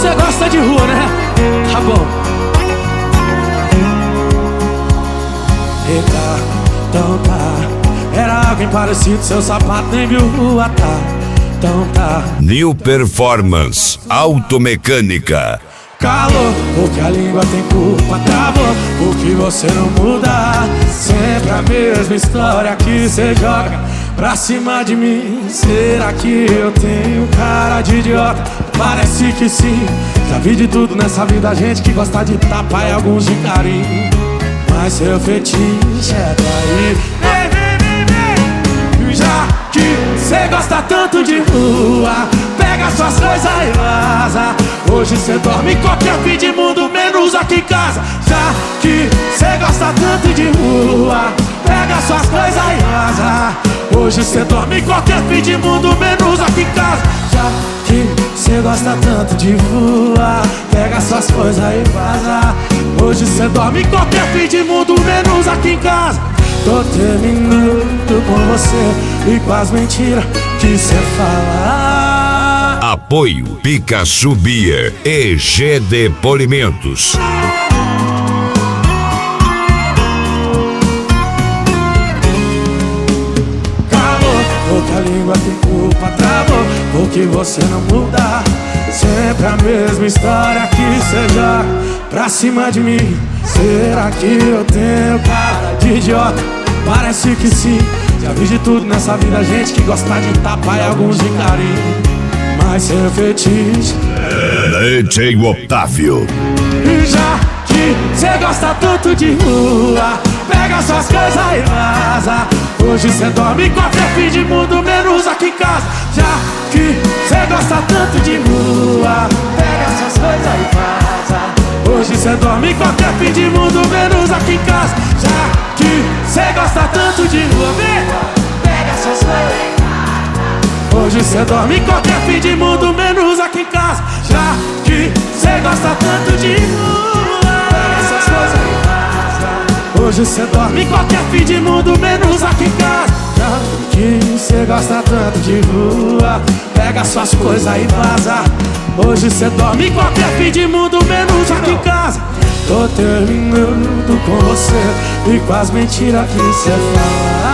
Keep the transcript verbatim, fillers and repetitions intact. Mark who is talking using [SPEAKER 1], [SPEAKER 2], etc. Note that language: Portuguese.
[SPEAKER 1] Você gosta de rua, né? Tá bom. Eita, então tá. Era alguém parecido, seu sapato nem viu rua, tá. Então tá.
[SPEAKER 2] New Performance Automecânica.
[SPEAKER 1] Calor, porque a língua tem culpa. Travou, porque você não muda. Sempre a mesma história que cê joga pra cima de mim. Será que eu tenho cara de idiota? Parece que sim. Já vi de tudo nessa vida, gente que gosta de tapa e alguns de carinho. Mas seu fetiche é trair. Vem, vem, vem, vem. Já que cê gosta tanto de rua, pega suas coisas e vaza. Hoje cê dorme em qualquer fim de mundo, menos aqui em casa. Já que cê gosta tanto de rua, pega suas coisas e vaza. Hoje cê dorme em qualquer fim de mundo, menos aqui em casa. Já que cê gosta tanto de rua, pega suas coisas e vaza. Hoje cê dorme em qualquer fim de mundo, menos aqui em casa. Tô terminando com você e com as mentiras que cê fala.
[SPEAKER 2] Apoio Pikachu Beer e G D Polimentos.
[SPEAKER 1] Calor, porque a língua tem culpa. Travou, porque você não muda. Sempre a mesma história que cê joga pra cima de mim. Será que eu tenho cara de idiota? Parece que sim. Já vi de tudo nessa vida, gente que gosta de tapa e alguns de carinho. Mas seu fetiche
[SPEAKER 2] D J Otávio.
[SPEAKER 1] Já que cê gosta tanto de rua, pega suas coisas e vaza. Hoje cê dorme em qualquer fim de mundo, menos aqui em casa. Já que cê gosta tanto de rua, pega suas coisas e vaza. Hoje cê dorme em qualquer fim de mundo, menos aqui em casa. Já que cê gosta tanto de rua, vem, pega suas coisas e vaza. Hoje cê dorme em qualquer fim de mundo, menos aqui em casa. Já que cê gosta tanto de rua, pega suas coisas e vaza. Hoje cê dorme em qualquer fim de mundo, menos aqui em casa. Já que cê gosta tanto de rua, pega suas coisas e vaza. Hoje cê dorme em qualquer fim de mundo, menos aqui em casa. Tô terminando com você e com as mentiras que cê fala.